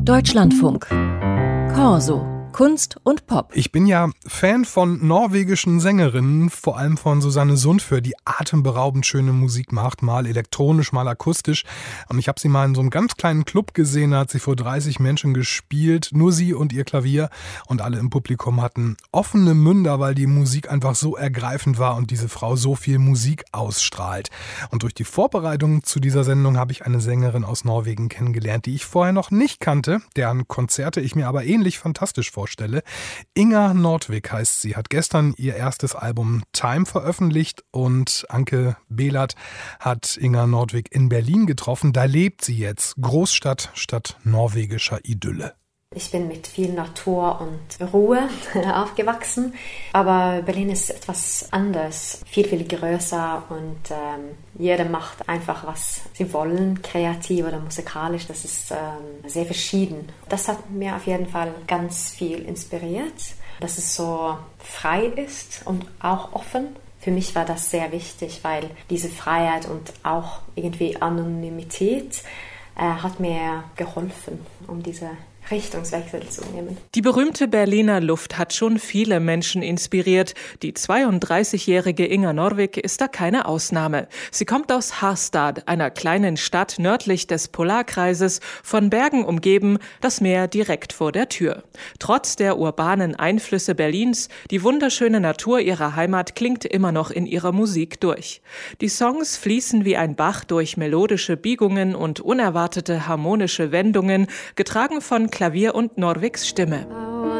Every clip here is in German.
Deutschlandfunk. Corso. Kunst und Pop. Ich bin ja Fan von norwegischen Sängerinnen, vor allem von Susanne Sundfør, die atemberaubend schöne Musik macht, mal elektronisch, mal akustisch. Und ich habe sie mal in so einem ganz kleinen Club gesehen, da hat sie vor 30 Menschen gespielt, nur sie und ihr Klavier. Und alle im Publikum hatten offene Münder, weil die Musik einfach so ergreifend war und diese Frau so viel Musik ausstrahlt. Und durch die Vorbereitung zu dieser Sendung habe ich eine Sängerin aus Norwegen kennengelernt, die ich vorher noch nicht kannte, deren Konzerte ich mir aber ähnlich fantastisch vorstelle. Inger Nordvik heißt sie, hat gestern ihr erstes Album Time veröffentlicht und Anke Behlert hat Inger Nordvik in Berlin getroffen. Da lebt sie jetzt, Großstadt statt norwegischer Idylle. Ich bin mit viel Natur und Ruhe aufgewachsen, aber Berlin ist etwas anders, viel größer und jeder macht einfach, was sie wollen, kreativ oder musikalisch, das ist sehr verschieden. Das hat mir auf jeden Fall ganz viel inspiriert, dass es so frei ist und auch offen. Für mich war das sehr wichtig, weil diese Freiheit und auch irgendwie Anonymität hat mir geholfen, um diese Richtungswechsel zu nehmen. Die berühmte Berliner Luft hat schon viele Menschen inspiriert. Die 32-jährige Inger Nordvik ist da keine Ausnahme. Sie kommt aus Harstad, einer kleinen Stadt nördlich des Polarkreises, von Bergen umgeben, das Meer direkt vor der Tür. Trotz der urbanen Einflüsse Berlins, die wunderschöne Natur ihrer Heimat klingt immer noch in ihrer Musik durch. Die Songs fließen wie ein Bach durch melodische Biegungen und unerwartete harmonische Wendungen, getragen von Klavier und Nordviks Stimme.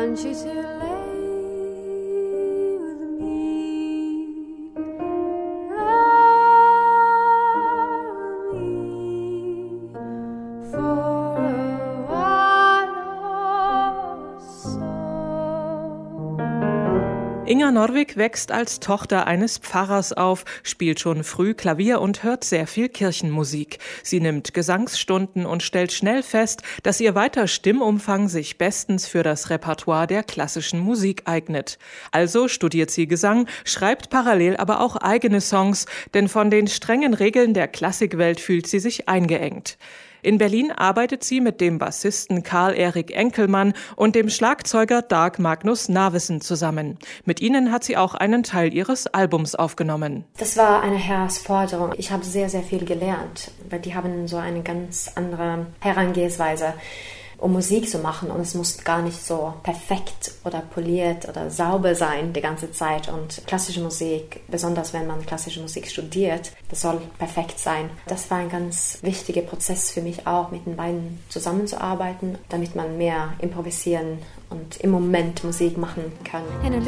Inger Nordvik wächst als Tochter eines Pfarrers auf, spielt schon früh Klavier und hört sehr viel Kirchenmusik. Sie nimmt Gesangsstunden und stellt schnell fest, dass ihr weiter Stimmumfang sich bestens für das Repertoire der klassischen Musik eignet. Also studiert sie Gesang, schreibt parallel aber auch eigene Songs, denn von den strengen Regeln der Klassikwelt fühlt sie sich eingeengt. In Berlin arbeitet sie mit dem Bassisten Karl-Erik Enkelmann und dem Schlagzeuger Dag Magnus Navesen zusammen. Mit ihnen hat sie auch einen Teil ihres Albums aufgenommen. Das war eine Herausforderung. Ich habe sehr, sehr viel gelernt, weil die haben so eine ganz andere Herangehensweise, um Musik zu machen, und es muss gar nicht so perfekt oder poliert oder sauber sein die ganze Zeit. Und klassische Musik, besonders wenn man klassische Musik studiert, das soll perfekt sein. Das war ein ganz wichtiger Prozess für mich auch, mit den beiden zusammenzuarbeiten, damit man mehr improvisieren und im Moment Musik machen kann.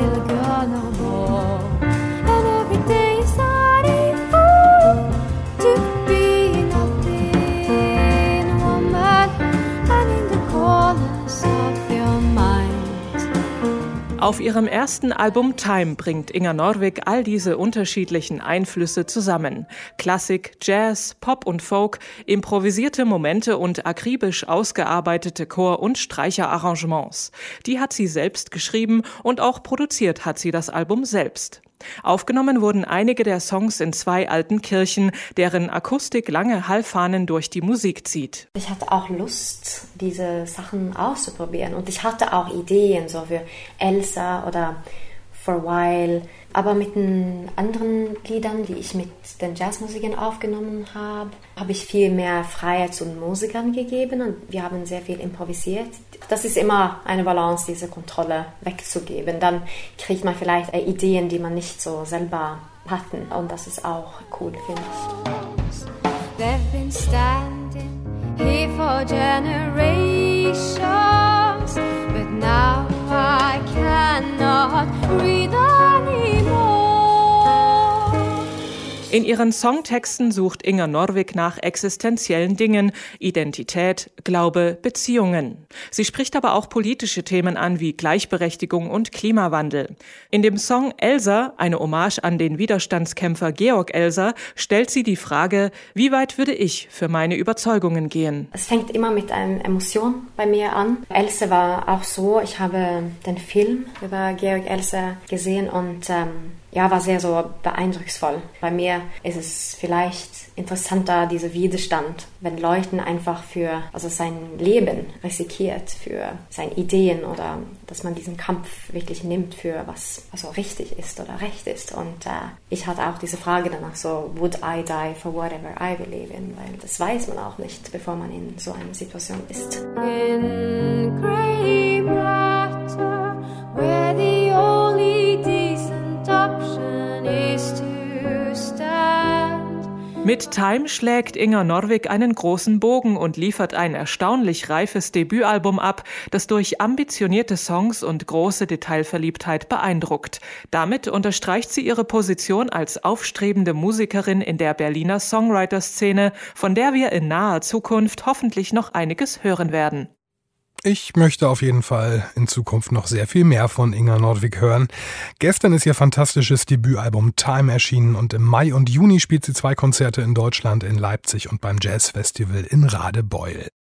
Auf ihrem ersten Album Time bringt Inger Nordvik all diese unterschiedlichen Einflüsse zusammen. Klassik, Jazz, Pop und Folk, improvisierte Momente und akribisch ausgearbeitete Chor- und Streicherarrangements. Die hat sie selbst geschrieben und auch produziert hat sie das Album selbst. Aufgenommen wurden einige der Songs in 2 alten Kirchen, deren Akustik lange Hallfahnen durch die Musik zieht. Ich hatte auch Lust, diese Sachen auszuprobieren, und ich hatte auch Ideen so für Elsa oder For a While, aber mit den anderen Liedern, die ich mit den Jazzmusikern aufgenommen habe, habe ich viel mehr Freiheit zu den Musikern gegeben und wir haben sehr viel improvisiert. Das ist immer eine Balance, diese Kontrolle wegzugeben. Dann kriegt man vielleicht Ideen, die man nicht so selber hatten, und das ist auch cool, finde ich. They've been standing here for generations, but now I cannot read anymore. In ihren Songtexten sucht Inger Nordvik nach existenziellen Dingen, Identität, Glaube, Beziehungen. Sie spricht aber auch politische Themen an wie Gleichberechtigung und Klimawandel. In dem Song Elsa, eine Hommage an den Widerstandskämpfer Georg Elsa, stellt sie die Frage, wie weit würde ich für meine Überzeugungen gehen? Es fängt immer mit einer Emotion bei mir an. Elsa war auch so, ich habe den Film über Georg Elsa gesehen und war sehr so beeindrucksvoll. Bei mir ist es vielleicht interessanter, dieser Widerstand, wenn Leute einfach für sein Leben riskiert, für seine Ideen oder dass man diesen Kampf wirklich nimmt für was richtig ist oder recht ist. Und ich hatte auch diese Frage danach so, would I die for whatever I believe in? Weil das weiß man auch nicht, bevor man in so einer Situation ist. In grey matter, where the only decent option is to stand. Mit Time schlägt Inger Norvig einen großen Bogen und liefert ein erstaunlich reifes Debütalbum ab, das durch ambitionierte Songs und große Detailverliebtheit beeindruckt. Damit unterstreicht sie ihre Position als aufstrebende Musikerin in der Berliner Songwriter-Szene, von der wir in naher Zukunft hoffentlich noch einiges hören werden. Ich möchte auf jeden Fall in Zukunft noch sehr viel mehr von Inger Norvig hören. Gestern ist ihr fantastisches Debütalbum Time erschienen und im Mai und Juni spielt sie 2 Konzerte in Deutschland, in Leipzig und beim Jazzfestival in Radebeul.